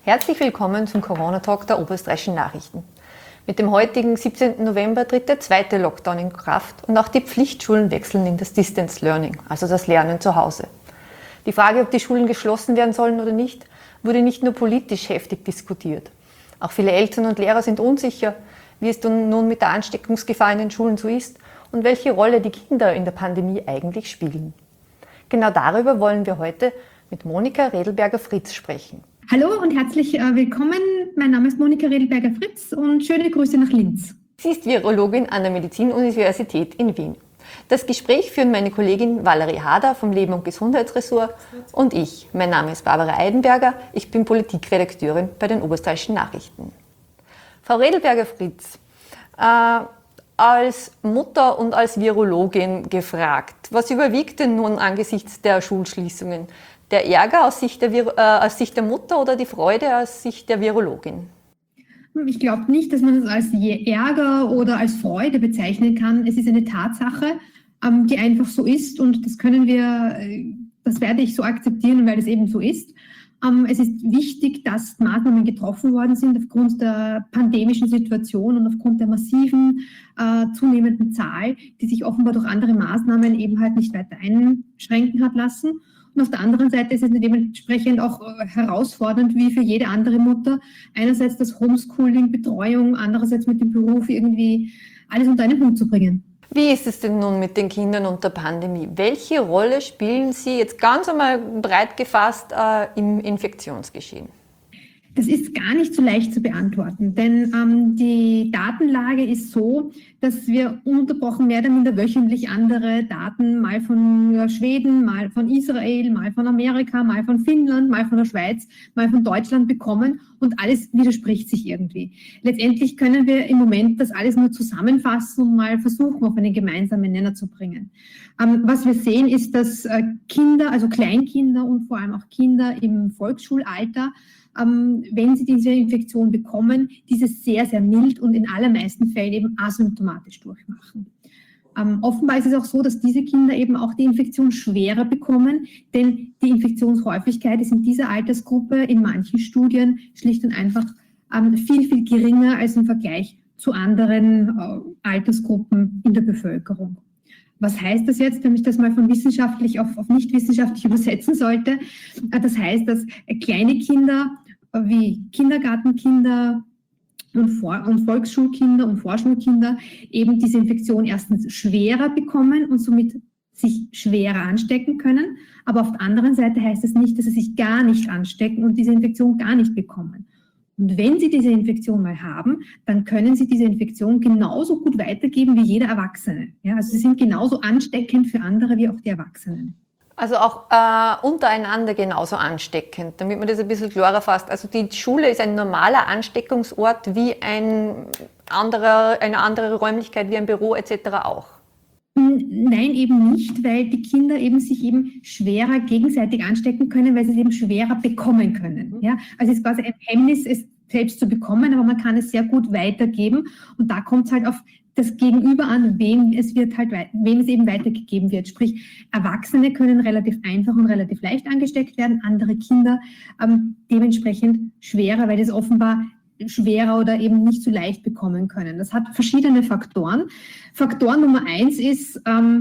Herzlich willkommen zum Corona-Talk der Oberösterreichischen Nachrichten. Mit dem heutigen 17. November tritt der zweite Lockdown in Kraft und auch die Pflichtschulen wechseln in das Distance Learning, also das Lernen zu Hause. Die Frage, ob die Schulen geschlossen werden sollen oder nicht, wurde nicht nur politisch heftig diskutiert. Auch viele Eltern und Lehrer sind unsicher, wie es nun mit der Ansteckungsgefahr in den Schulen so ist und welche Rolle die Kinder in der Pandemie eigentlich spielen. Genau darüber wollen wir heute mit Monika Redelberger-Fritz sprechen. Hallo und herzlich willkommen. Mein Name ist Monika Redelberger-Fritz und schöne Grüße nach Linz. Sie ist Virologin an der Medizinuniversität in Wien. Das Gespräch führen meine Kollegin Valerie Hader vom Leben- und Gesundheitsressort und ich. Mein Name ist Barbara Eidenberger, ich bin Politikredakteurin bei den Oberösterreichischen Nachrichten. Frau Redelberger-Fritz, als Mutter und als Virologin gefragt, was überwiegt denn nun angesichts der Schulschließungen? Der Ärger aus Sicht der Mutter oder die Freude aus Sicht der Virologin? Ich glaube nicht, dass man es als Ärger oder als Freude bezeichnen kann. Es ist eine Tatsache, die einfach so ist und das werde ich so akzeptieren, weil es eben so ist. Es ist wichtig, dass Maßnahmen getroffen worden sind aufgrund der pandemischen Situation und aufgrund der massiven zunehmenden Zahl, die sich offenbar durch andere Maßnahmen eben halt nicht weiter einschränken hat lassen. Und auf der anderen Seite ist es dementsprechend auch herausfordernd, wie für jede andere Mutter. Einerseits das Homeschooling, Betreuung, andererseits mit dem Beruf irgendwie alles unter einen Hut zu bringen. Wie ist es denn nun mit den Kindern und der Pandemie? Welche Rolle spielen sie jetzt ganz einmal breit gefasst im Infektionsgeschehen? Das ist gar nicht so leicht zu beantworten, denn die Datenlage ist so, dass wir ununterbrochen mehr oder minder wöchentlich andere Daten, mal von Schweden, mal von Israel, mal von Amerika, mal von Finnland, mal von der Schweiz, mal von Deutschland bekommen und alles widerspricht sich irgendwie. Letztendlich können wir im Moment das alles nur zusammenfassen und mal versuchen, auf einen gemeinsamen Nenner zu bringen. Was wir sehen, ist, dass Kinder, also Kleinkinder und vor allem auch Kinder im Volksschulalter, wenn sie diese Infektion bekommen, diese sehr, sehr mild und in allermeisten Fällen eben asymptomatisch durchmachen. Offenbar ist es auch so, dass diese Kinder eben auch die Infektion schwerer bekommen, denn die Infektionshäufigkeit ist in dieser Altersgruppe in manchen Studien schlicht und einfach viel, viel geringer als im Vergleich zu anderen Altersgruppen in der Bevölkerung. Was heißt das jetzt, wenn ich das mal von wissenschaftlich auf nicht wissenschaftlich übersetzen sollte? Das heißt, dass kleine Kinder wie Kindergartenkinder und Volksschulkinder und Vorschulkinder eben diese Infektion erstens schwerer bekommen und somit sich schwerer anstecken können. Aber auf der anderen Seite heißt es nicht, dass sie sich gar nicht anstecken und diese Infektion gar nicht bekommen. Und wenn Sie diese Infektion mal haben, dann können Sie diese Infektion genauso gut weitergeben wie jeder Erwachsene. Ja, also sie sind genauso ansteckend für andere wie auch die Erwachsenen. Also auch untereinander genauso ansteckend, damit man das ein bisschen klarer fasst. Also die Schule ist ein normaler Ansteckungsort wie eine andere Räumlichkeit wie ein Büro etc. auch. Nein, eben nicht, weil die Kinder eben sich eben schwerer gegenseitig anstecken können, weil sie es eben schwerer bekommen können. Ja? Also es ist quasi ein Hemmnis, es selbst zu bekommen, aber man kann es sehr gut weitergeben und da kommt es halt auf das Gegenüber an, wem es eben weitergegeben wird. Sprich, Erwachsene können relativ einfach und relativ leicht angesteckt werden, andere Kinder dementsprechend schwerer, weil das offenbar schwerer oder eben nicht so leicht bekommen können. Das hat verschiedene Faktoren. Faktor Nummer 1 ist,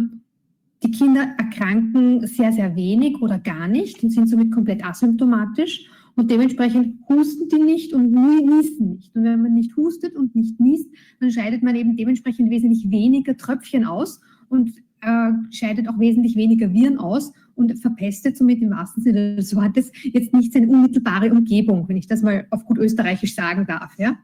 die Kinder erkranken sehr, sehr wenig oder gar nicht und sind somit komplett asymptomatisch und dementsprechend husten die nicht und niesen nicht. Und wenn man nicht hustet und nicht niest, dann scheidet man eben dementsprechend wesentlich weniger Tröpfchen aus und scheidet auch wesentlich weniger Viren aus und verpestet somit im wahrsten Sinne des Wortes jetzt nicht seine unmittelbare Umgebung, wenn ich das mal auf gut österreichisch sagen darf. Ja?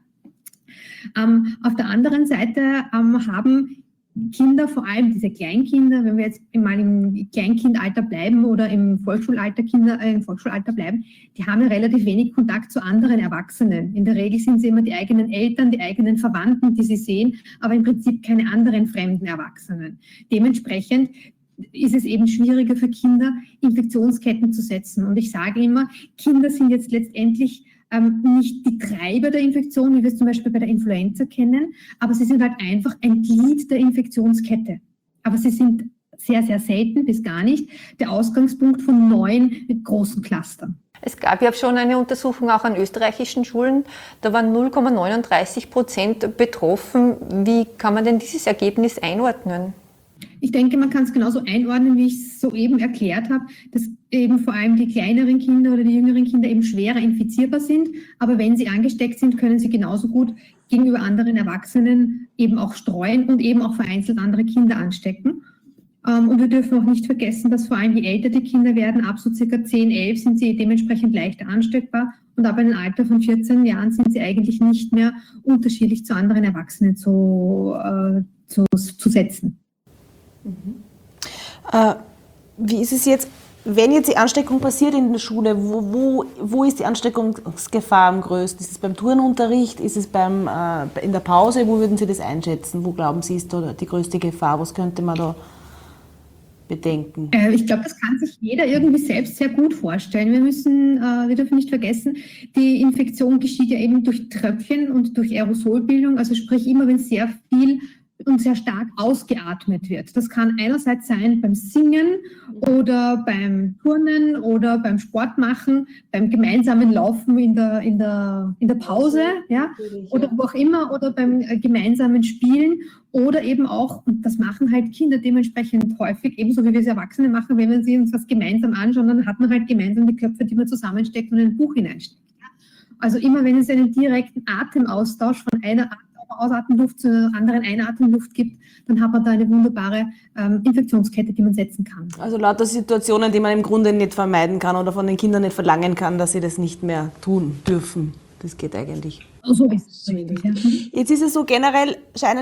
Auf der anderen Seite haben Kinder, vor allem diese Kleinkinder, wenn wir jetzt mal im Kleinkindalter bleiben oder im Volksschulalter bleiben, die haben ja relativ wenig Kontakt zu anderen Erwachsenen. In der Regel sind sie immer die eigenen Eltern, die eigenen Verwandten, die sie sehen, aber im Prinzip keine anderen fremden Erwachsenen. Dementsprechend ist es eben schwieriger für Kinder, Infektionsketten zu setzen. Und ich sage immer, Kinder sind jetzt letztendlich nicht die Treiber der Infektion, wie wir es zum Beispiel bei der Influenza kennen, aber sie sind halt einfach ein Glied der Infektionskette. Aber sie sind sehr, sehr selten bis gar nicht der Ausgangspunkt von neuen großen Clustern. Es gab ja schon eine Untersuchung auch an österreichischen Schulen, da waren 0,39% betroffen. Wie kann man denn dieses Ergebnis einordnen? Ich denke, man kann es genauso einordnen, wie ich es soeben erklärt habe, dass eben vor allem die kleineren Kinder oder die jüngeren Kinder eben schwerer infizierbar sind. Aber wenn sie angesteckt sind, können sie genauso gut gegenüber anderen Erwachsenen eben auch streuen und eben auch vereinzelt andere Kinder anstecken. Und wir dürfen auch nicht vergessen, dass vor allem je älter die Kinder werden, ab so circa 10, 11 sind sie dementsprechend leichter ansteckbar und ab einem Alter von 14 Jahren sind sie eigentlich nicht mehr unterschiedlich zu anderen Erwachsenen zu setzen. Wie ist es jetzt, wenn jetzt die Ansteckung passiert in der Schule, wo ist die Ansteckungsgefahr am größten? Ist es beim Turnunterricht? Ist es in der Pause? Wo würden Sie das einschätzen? Wo glauben Sie, ist da die größte Gefahr? Was könnte man da bedenken? Ich glaube, das kann sich jeder irgendwie selbst sehr gut vorstellen. Wir dürfen nicht vergessen, die Infektion geschieht ja eben durch Tröpfchen und durch Aerosolbildung, also sprich immer, wenn sehr viel und sehr stark ausgeatmet wird. Das kann einerseits sein beim Singen oder beim Turnen oder beim Sportmachen, beim gemeinsamen Laufen in der Pause, ja, oder wo auch immer, oder beim gemeinsamen Spielen oder eben auch, und das machen halt Kinder dementsprechend häufig, ebenso wie wir es Erwachsene machen, wenn wir uns was gemeinsam anschauen, dann hat man halt gemeinsam die Köpfe, die man zusammensteckt und in ein Buch hineinsteckt. Ja. Also immer, wenn es einen direkten Atemaustausch von einer Ausatemluft zu einer anderen Einatemluft gibt, dann hat man da eine wunderbare Infektionskette, die man setzen kann. Also lauter Situationen, die man im Grunde nicht vermeiden kann oder von den Kindern nicht verlangen kann, dass sie das nicht mehr tun dürfen. Das geht eigentlich. So ist es richtig, ja. Jetzt ist es so, generell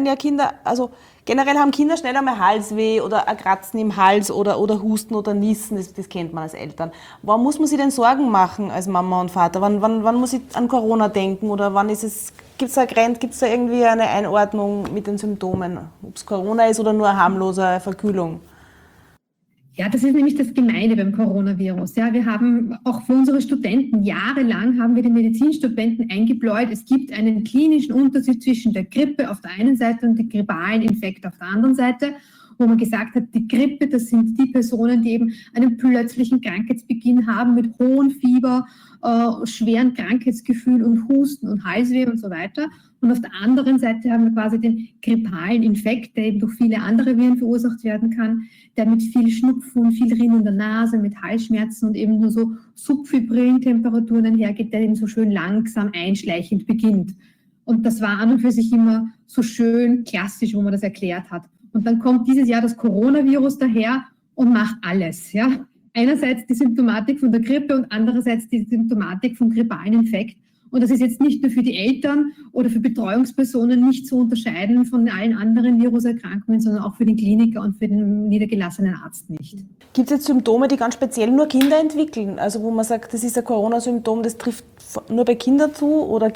haben Kinder schnell einmal Halsweh oder ein Kratzen im Hals oder Husten oder Niesen, das kennt man als Eltern. Warum muss man sich denn Sorgen machen als Mama und Vater? Wann muss ich an Corona denken oder wann ist es, gibt es da irgendwie eine Einordnung mit den Symptomen, ob es Corona ist oder nur eine harmlose Verkühlung? Ja, das ist nämlich das Gemeine beim Coronavirus. Ja, wir haben auch für unsere Studenten jahrelang haben wir den Medizinstudenten eingebläut, es gibt einen klinischen Unterschied zwischen der Grippe auf der einen Seite und dem grippalen Infekt auf der anderen Seite, wo man gesagt hat, die Grippe, das sind die Personen, die eben einen plötzlichen Krankheitsbeginn haben mit hohem Fieber, schweren Krankheitsgefühl und Husten und Halsweh und so weiter. Und auf der anderen Seite haben wir quasi den grippalen Infekt, der eben durch viele andere Viren verursacht werden kann, der mit viel Schnupfen, viel rinnender Nase, mit Halsschmerzen und eben nur so subfebrillen Temperaturen einhergeht, der eben so schön langsam einschleichend beginnt. Und das war an und für sich immer so schön klassisch, wo man das erklärt hat. Und dann kommt dieses Jahr das Coronavirus daher und macht alles. Ja? Einerseits die Symptomatik von der Grippe und andererseits die Symptomatik vom grippalen Infekt. Und das ist jetzt nicht nur für die Eltern oder für Betreuungspersonen nicht zu unterscheiden von allen anderen Viruserkrankungen, sondern auch für den Kliniker und für den niedergelassenen Arzt nicht. Gibt es jetzt Symptome, die ganz speziell nur Kinder entwickeln? Also wo man sagt, das ist ein Corona-Symptom, das trifft nur bei Kindern zu? Oder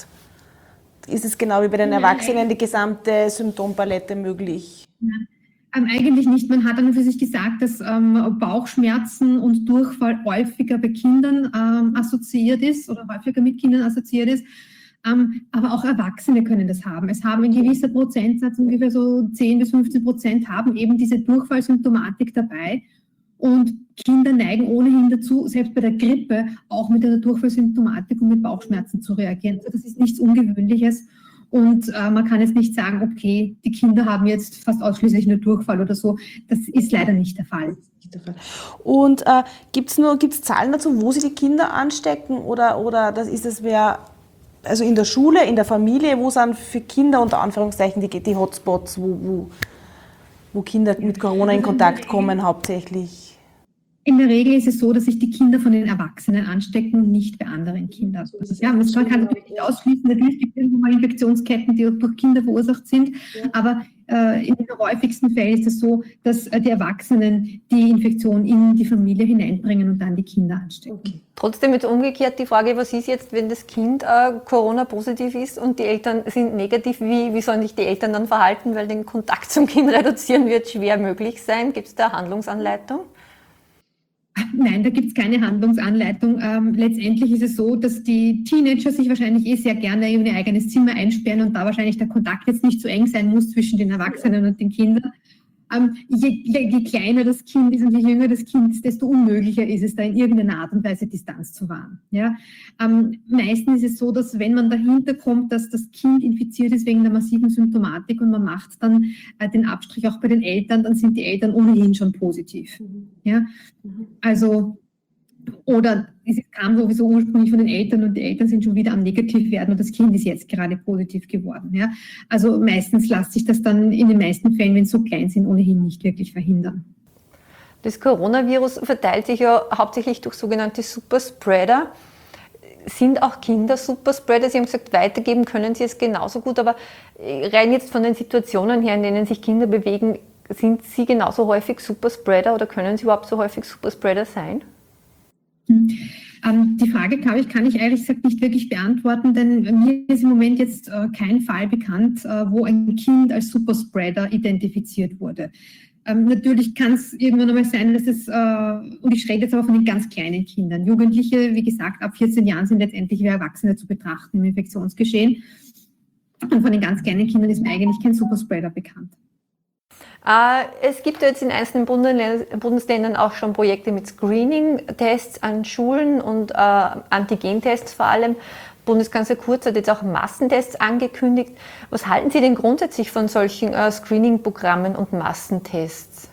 ist es genau wie bei den Erwachsenen die gesamte Symptompalette möglich? Nein. Eigentlich nicht. Man hat dann für sich gesagt, dass Bauchschmerzen und Durchfall häufiger bei Kindern assoziiert ist oder häufiger mit Kindern assoziiert ist. Aber auch Erwachsene können das haben. Es haben ein gewisser Prozentsatz, ungefähr so 10-15% haben eben diese Durchfallsymptomatik dabei. Und Kinder neigen ohnehin dazu, selbst bei der Grippe auch mit einer Durchfallsymptomatik und mit Bauchschmerzen zu reagieren. Also das ist nichts Ungewöhnliches. Und man kann jetzt nicht sagen, okay, die Kinder haben jetzt fast ausschließlich nur Durchfall oder so. Das ist leider nicht der Fall. Und gibt's Zahlen dazu, wo sie die Kinder anstecken? Oder ist es also in der Schule, in der Familie, wo sind für Kinder unter Anführungszeichen die Hotspots, wo Kinder mit Corona in Kontakt kommen hauptsächlich? In der Regel ist es so, dass sich die Kinder von den Erwachsenen anstecken und nicht bei anderen Kindern. Ja, man kann natürlich nicht ausschließen, natürlich gibt es irgendwo mal Infektionsketten, die durch Kinder verursacht sind, aber in den häufigsten Fällen ist es so, dass die Erwachsenen die Infektion in die Familie hineinbringen und dann die Kinder anstecken. Okay. Trotzdem jetzt umgekehrt die Frage, was ist jetzt, wenn das Kind Corona-positiv ist und die Eltern sind negativ, wie sollen sich die Eltern dann verhalten, weil den Kontakt zum Kind reduzieren wird schwer möglich sein? Gibt es da Handlungsanleitung? Nein, da gibt es keine Handlungsanleitung. Letztendlich ist es so, dass die Teenager sich wahrscheinlich sehr gerne in ihr eigenes Zimmer einsperren und da wahrscheinlich der Kontakt jetzt nicht so eng sein muss zwischen den Erwachsenen und den Kindern. Je kleiner das Kind ist und je jünger das Kind ist, desto unmöglicher ist es, da in irgendeiner Art und Weise Distanz zu wahren. Ja? Meistens ist es so, dass wenn man dahinter kommt, dass das Kind infiziert ist wegen der massiven Symptomatik und man macht dann den Abstrich auch bei den Eltern, dann sind die Eltern ohnehin schon positiv. Ja? Also, oder es kam sowieso ursprünglich von den Eltern und die Eltern sind schon wieder am Negativwerden und das Kind ist jetzt gerade positiv geworden. Ja? Also meistens lässt sich das dann in den meisten Fällen, wenn es so klein sind, ohnehin nicht wirklich verhindern. Das Coronavirus verteilt sich ja hauptsächlich durch sogenannte Superspreader. Sind auch Kinder Superspreader? Sie haben gesagt, weitergeben können sie es genauso gut, aber rein jetzt von den Situationen her, in denen sich Kinder bewegen, sind sie genauso häufig Superspreader oder können sie überhaupt so häufig Superspreader sein? Die Frage, glaube ich, kann ich ehrlich gesagt nicht wirklich beantworten, denn mir ist im Moment jetzt kein Fall bekannt, wo ein Kind als Superspreader identifiziert wurde. Natürlich kann es irgendwann einmal sein, dass es, und ich rede jetzt aber von den ganz kleinen Kindern, Jugendliche, wie gesagt, ab 14 Jahren sind letztendlich wie Erwachsene zu betrachten im Infektionsgeschehen. Und von den ganz kleinen Kindern ist mir eigentlich kein Superspreader bekannt. Es gibt jetzt in einzelnen Bundesländern auch schon Projekte mit Screening-Tests an Schulen und Antigentests vor allem. Bundeskanzler Kurz hat jetzt auch Massentests angekündigt. Was halten Sie denn grundsätzlich von solchen Screening-Programmen und Massentests?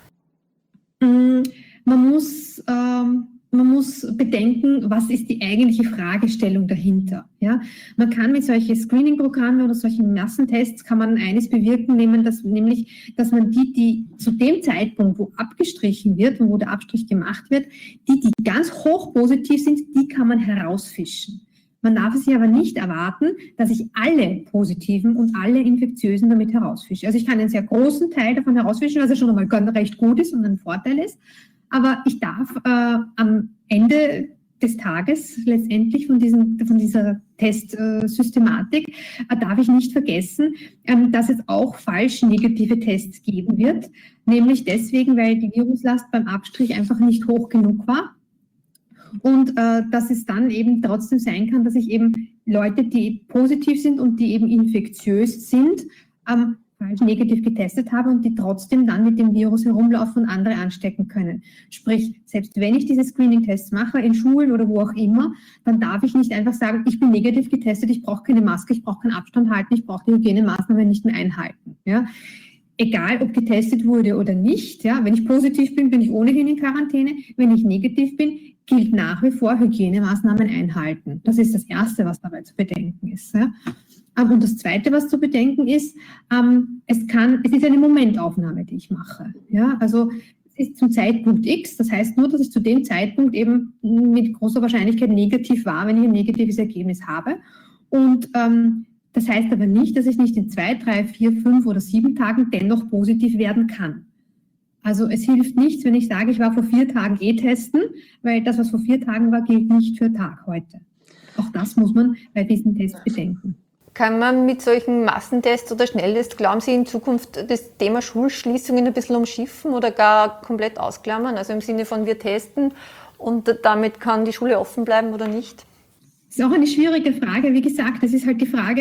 Man muss bedenken, was ist die eigentliche Fragestellung dahinter. Ja? Man kann mit solchen Screening-Programmen oder solchen Massentests kann man eines bewirken, nämlich, dass man die zu dem Zeitpunkt, wo abgestrichen wird und wo der Abstrich gemacht wird, die ganz hoch positiv sind, die kann man herausfischen. Man darf es sich aber nicht erwarten, dass ich alle Positiven und alle Infektiösen damit herausfische. Also ich kann einen sehr großen Teil davon herausfischen, was ja schon einmal recht gut ist und ein Vorteil ist. Aber ich darf am Ende des Tages letztendlich von dieser Testsystematik darf ich nicht vergessen, dass es auch falsch negative Tests geben wird. Nämlich deswegen, weil die Viruslast beim Abstrich einfach nicht hoch genug war. Und dass es dann eben trotzdem sein kann, dass ich eben Leute, die positiv sind und die eben infektiös sind, falsch negativ getestet habe und die trotzdem dann mit dem Virus herumlaufen und andere anstecken können. Sprich, selbst wenn ich diese Screening-Tests mache, in Schulen oder wo auch immer, dann darf ich nicht einfach sagen, ich bin negativ getestet, ich brauche keine Maske, ich brauche keinen Abstand halten, ich brauche die Hygienemaßnahmen nicht mehr einhalten. Ja? Egal, ob getestet wurde oder nicht. Ja? Wenn ich positiv bin, bin ich ohnehin in Quarantäne. Wenn ich negativ bin, gilt nach wie vor Hygienemaßnahmen einhalten. Das ist das Erste, was dabei zu bedenken ist. Ja? Und das Zweite, was zu bedenken ist, es ist eine Momentaufnahme, die ich mache. Ja? Also es ist zum Zeitpunkt X, das heißt nur, dass ich zu dem Zeitpunkt eben mit großer Wahrscheinlichkeit negativ war, wenn ich ein negatives Ergebnis habe. Und das heißt aber nicht, dass ich nicht in 2, 3, 4, 5 oder 7 Tagen dennoch positiv werden kann. Also es hilft nichts, wenn ich sage, ich war vor 4 Tagen testen, weil das, was vor 4 Tagen war, gilt nicht für Tag heute. Auch das muss man bei diesen Tests bedenken. Kann man mit solchen Massentests oder Schnelltests, glauben Sie, in Zukunft das Thema Schulschließungen ein bisschen umschiffen oder gar komplett ausklammern? Also im Sinne von wir testen und damit kann die Schule offen bleiben oder nicht? Das ist auch eine schwierige Frage. Wie gesagt, das ist halt die Frage,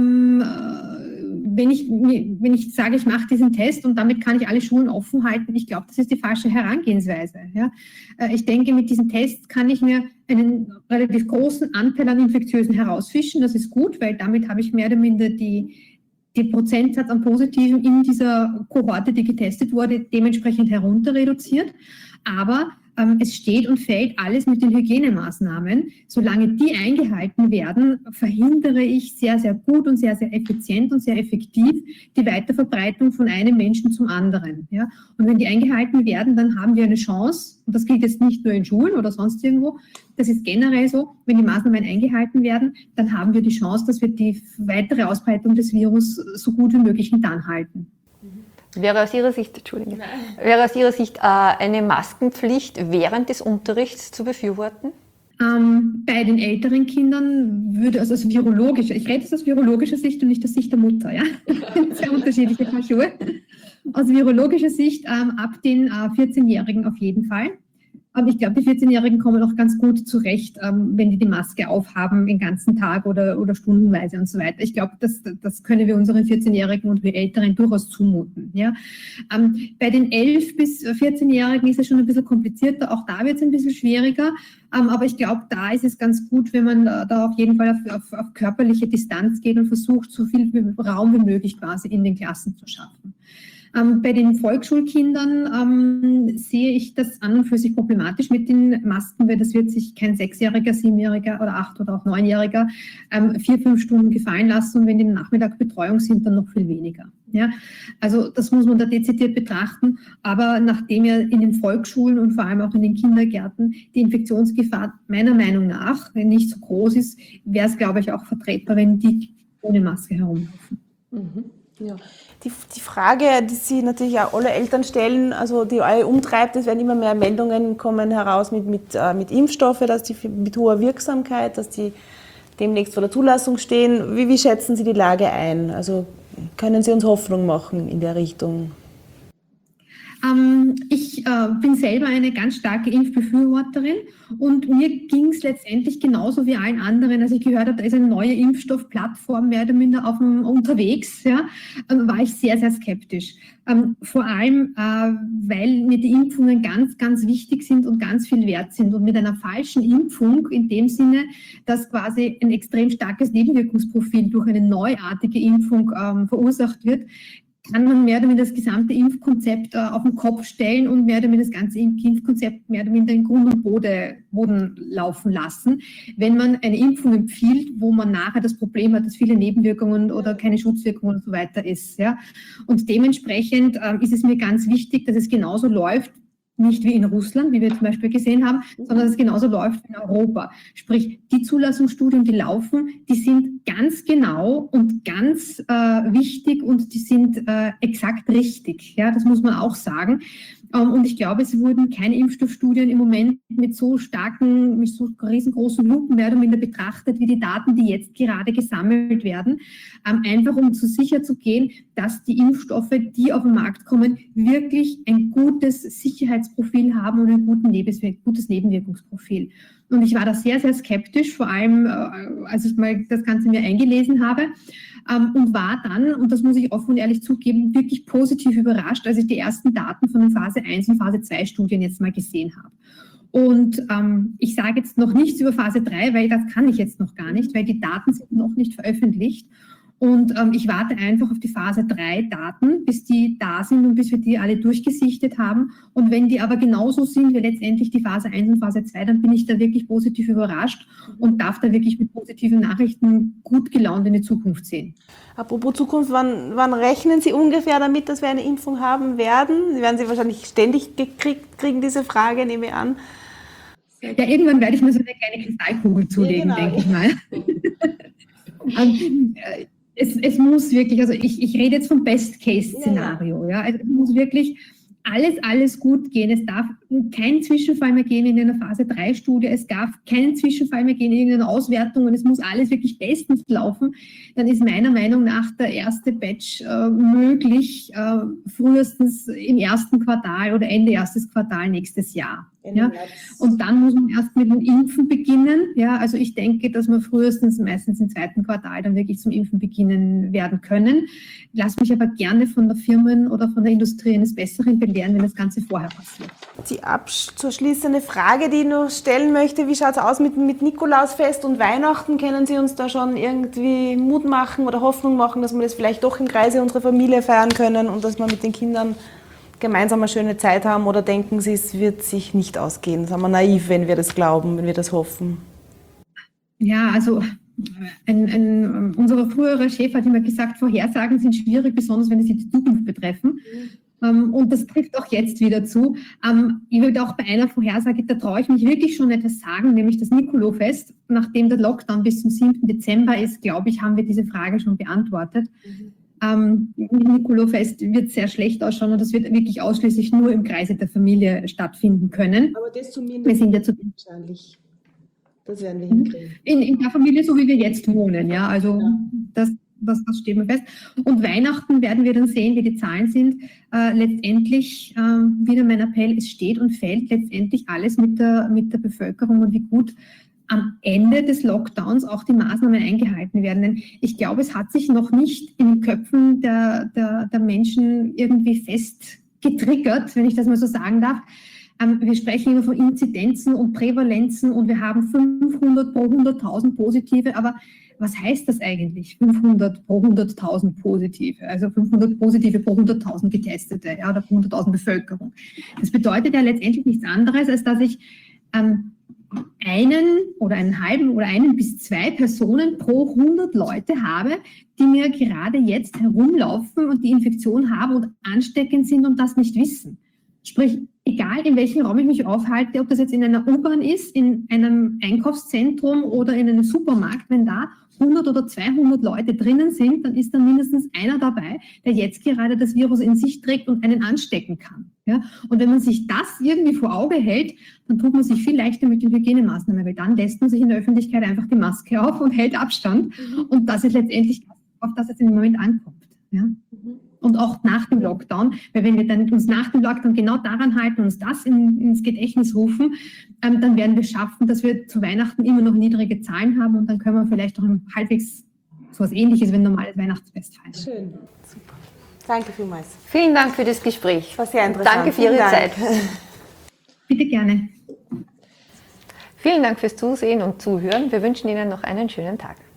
wenn ich sage, ich mache diesen Test und damit kann ich alle Schulen offen halten, ich glaube, das ist die falsche Herangehensweise. Ja? Ich denke, mit diesen Tests kann ich mir einen relativ großen Anteil an Infektiösen herausfischen. Das ist gut, weil damit habe ich mehr oder minder die Prozentsatz an Positiven in dieser Kohorte, die getestet wurde, dementsprechend herunter reduziert. Aber es steht und fällt alles mit den Hygienemaßnahmen. Solange die eingehalten werden, verhindere ich sehr, sehr gut und sehr, sehr effizient und sehr effektiv die Weiterverbreitung von einem Menschen zum anderen. Ja? Und wenn die eingehalten werden, dann haben wir eine Chance, und das gilt jetzt nicht nur in Schulen oder sonst irgendwo, das ist generell so, wenn die Maßnahmen eingehalten werden, dann haben wir die Chance, dass wir die weitere Ausbreitung des Virus so gut wie möglich hintanhalten. Wäre aus Ihrer Sicht eine Maskenpflicht während des Unterrichts zu befürworten? Bei den älteren Kindern würde, also aus virologischer, ich rede jetzt aus virologischer Sicht und nicht aus Sicht der Mutter, ja? Sehr unterschiedliche Paar Schuhe. Aus virologischer Sicht ab den 14-Jährigen auf jeden Fall. Aber ich glaube, die 14-Jährigen kommen auch ganz gut zurecht, wenn die Maske aufhaben den ganzen Tag oder stundenweise und so weiter. Ich glaube, das können wir unseren 14-Jährigen und wir Älteren durchaus zumuten. Ja? Bei den 11- bis 14-Jährigen ist es schon ein bisschen komplizierter. Auch da wird es ein bisschen schwieriger. Aber ich glaube, da ist es ganz gut, wenn man da auf jeden Fall auf körperliche Distanz geht und versucht, so viel Raum wie möglich quasi in den Klassen zu schaffen. Bei den Volksschulkindern sehe ich das an und für sich problematisch mit den Masken, weil das wird sich kein 6-Jähriger, 7-Jähriger oder 8- oder auch 9-Jähriger 4-5 Stunden gefallen lassen und wenn die Nachmittag Betreuung sind, dann noch viel weniger. Ja, also das muss man da dezidiert betrachten, aber nachdem ja in den Volksschulen und vor allem auch in den Kindergärten die Infektionsgefahr meiner Meinung nach nicht so groß ist, wäre es, glaube ich, auch vertretbar, wenn die ohne Maske herumlaufen. Mhm. Ja. Die Frage, die Sie natürlich auch alle Eltern stellen, also die alle umtreibt, es werden immer mehr Meldungen kommen heraus mit Impfstoffe, dass die mit hoher Wirksamkeit, dass die demnächst vor der Zulassung stehen. Wie schätzen Sie die Lage ein? Also können Sie uns Hoffnung machen in der Richtung? Ich bin selber eine ganz starke Impfbefürworterin und mir ging es letztendlich genauso wie allen anderen, als ich gehört habe, da ist eine neue Impfstoffplattform mehr oder minder unterwegs, ja, war ich sehr, sehr skeptisch. Vor allem, weil mir die Impfungen ganz, ganz wichtig sind und ganz viel wert sind. Und mit einer falschen Impfung in dem Sinne, dass quasi ein extrem starkes Nebenwirkungsprofil durch eine neuartige Impfung verursacht wird, kann man mehr oder weniger das gesamte Impfkonzept auf den Kopf stellen und mehr oder weniger das ganze Impfkonzept mehr oder weniger in Grund und Boden laufen lassen. Wenn man eine Impfung empfiehlt, wo man nachher das Problem hat, dass viele Nebenwirkungen oder keine Schutzwirkungen und so weiter ist. Ja. Und dementsprechend ist es mir ganz wichtig, dass es genauso läuft, nicht wie in Russland, wie wir zum Beispiel gesehen haben, sondern dass es genauso läuft wie in Europa. Sprich, die Zulassungsstudien, die laufen, die sind ganz genau und ganz wichtig und die sind exakt richtig. Ja, das muss man auch sagen. Und ich glaube, es wurden keine Impfstoffstudien im Moment mit so riesengroßen Lupen mehr oder minder betrachtet, wie die Daten, die jetzt gerade gesammelt werden. Einfach um so sicher zu gehen, dass die Impfstoffe, die auf den Markt kommen, wirklich ein gutes Sicherheitsprofil haben und ein gutes Nebenwirkungsprofil. Und ich war da sehr, sehr skeptisch, vor allem als ich mal das Ganze mir eingelesen habe. Und war dann, und das muss ich offen und ehrlich zugeben, wirklich positiv überrascht, als ich die ersten Daten von den Phase 1 und Phase 2 Studien jetzt mal gesehen habe. Und ich sage jetzt noch nichts über Phase 3, weil das kann ich jetzt noch gar nicht, weil die Daten sind noch nicht veröffentlicht. Und ich warte einfach auf die Phase 3 Daten, bis die da sind und bis wir die alle durchgesichtet haben. Und wenn die aber genauso sind wie letztendlich die Phase 1 und Phase 2, dann bin ich da wirklich positiv überrascht und darf da wirklich mit positiven Nachrichten gut gelaunt in die Zukunft sehen. Apropos Zukunft, wann rechnen Sie ungefähr damit, dass wir eine Impfung haben werden? Sie werden sie wahrscheinlich ständig kriegen, diese Frage, nehme ich an. Ja, irgendwann werde ich mir so eine kleine Kristallkugel zulegen, ja, genau, denke ich mal. Es muss wirklich, also ich rede jetzt vom Best-Case-Szenario, ja. Also es muss wirklich alles gut gehen. Es darf kein Zwischenfall mehr gehen in einer Phase-3-Studie, es darf keinen Zwischenfall mehr gehen in irgendeiner Auswertung und es muss alles wirklich bestens laufen. Dann ist meiner Meinung nach der erste Batch möglich, frühestens im ersten Quartal oder Ende erstes Quartal nächstes Jahr. Ja? Und dann muss man erst mit dem Impfen beginnen. Ja? Also ich denke, dass wir frühestens meistens im zweiten Quartal dann wirklich zum Impfen beginnen werden können. Lass mich aber gerne von der Firmen oder von der Industrie eines Besseren belehren, wenn das Ganze vorher passiert. Die abzuschließende Frage, die ich noch stellen möchte, wie schaut es aus mit Nikolausfest und Weihnachten? Können Sie uns da schon irgendwie Mut machen oder Hoffnung machen, dass wir das vielleicht doch im Kreise unserer Familie feiern können und dass wir mit den Kindern gemeinsam eine schöne Zeit haben, oder denken Sie, es wird sich nicht ausgehen? Sind wir naiv, wenn wir das glauben, wenn wir das hoffen? Ja, also unser früherer Chef hat immer gesagt, Vorhersagen sind schwierig, besonders wenn sie die Zukunft betreffen. Und das trifft auch jetzt wieder zu. Ich würde auch bei einer Vorhersage, da traue ich mich wirklich schon etwas sagen, nämlich das Nikolaufest. Nachdem der Lockdown bis zum 7. Dezember ist, glaube ich, haben wir diese Frage schon beantwortet. Nikolaufest wird sehr schlecht ausschauen und das wird wirklich ausschließlich nur im Kreise der Familie stattfinden können. Aber das zumindest wir sind ja wahrscheinlich. Das werden wir hinkriegen. In der Familie, so wie wir jetzt wohnen, ja. Also das was steht mir fest. Und Weihnachten werden wir dann sehen, wie die Zahlen sind. Letztendlich, wieder mein Appell, es steht und fällt letztendlich alles mit der Bevölkerung und wie gut am Ende des Lockdowns auch die Maßnahmen eingehalten werden. Denn ich glaube, es hat sich noch nicht in den Köpfen der Menschen irgendwie fest getriggert, wenn ich das mal so sagen darf. Wir sprechen immer von Inzidenzen und Prävalenzen und wir haben 500 pro 100.000 Positive, aber was heißt das eigentlich? 500 pro 100.000 Positive, also 500 Positive pro 100.000 Getestete, ja, oder pro 100.000 Bevölkerung. Das bedeutet ja letztendlich nichts anderes, als dass ich einen oder einen halben oder einen bis zwei Personen pro 100 Leute habe, die mir gerade jetzt herumlaufen und die Infektion haben und ansteckend sind und das nicht wissen. Sprich, egal in welchem Raum ich mich aufhalte, ob das jetzt in einer U-Bahn ist, in einem Einkaufszentrum oder in einem Supermarkt, wenn da 100 oder 200 Leute drinnen sind, dann ist da mindestens einer dabei, der jetzt gerade das Virus in sich trägt und einen anstecken kann. Ja? Und wenn man sich das irgendwie vor Auge hält, dann tut man sich viel leichter mit den Hygienemaßnahmen, weil dann lässt man sich in der Öffentlichkeit einfach die Maske auf und hält Abstand. Und das ist letztendlich, auf das es im Moment ankommt. Ja? Und auch nach dem Lockdown, weil wenn wir dann uns nach dem Lockdown genau daran halten und uns das ins Gedächtnis rufen, dann werden wir schaffen, dass wir zu Weihnachten immer noch niedrige Zahlen haben und dann können wir vielleicht auch halbwegs so etwas Ähnliches wie ein normales Weihnachtsfest feiern. Schön, super. Danke vielmals. Vielen Dank für das Gespräch. War sehr interessant. Danke für Ihre Zeit. Bitte gerne. Vielen Dank fürs Zusehen und Zuhören. Wir wünschen Ihnen noch einen schönen Tag.